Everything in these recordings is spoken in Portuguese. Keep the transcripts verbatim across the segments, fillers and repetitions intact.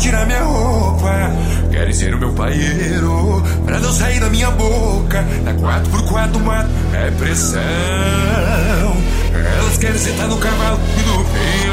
tirar minha roupa. Querem ser o meu paieiro pra não sair da minha boca. Na quatro por quatro mato é pressão. Elas querem sentar no cavalo e no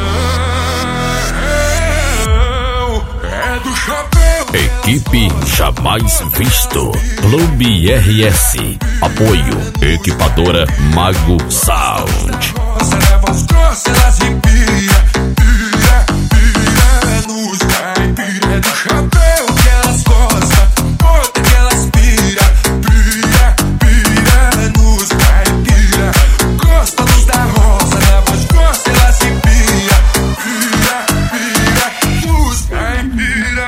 peão. É do chapéu. Equipe Jamais Visto, Clube R S, apoio Equipadora Mago Sound. Você leva os grossos, elas empia, pira, pira, nos caipira. É do chapéu que elas gostam, bota que elas pira, pira, pira, nos caipira. Gosta dos da roça, leva os grossos, elas empia, pira, pira, nos caipira.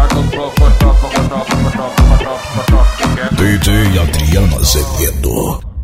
D J Adriano Azevedo.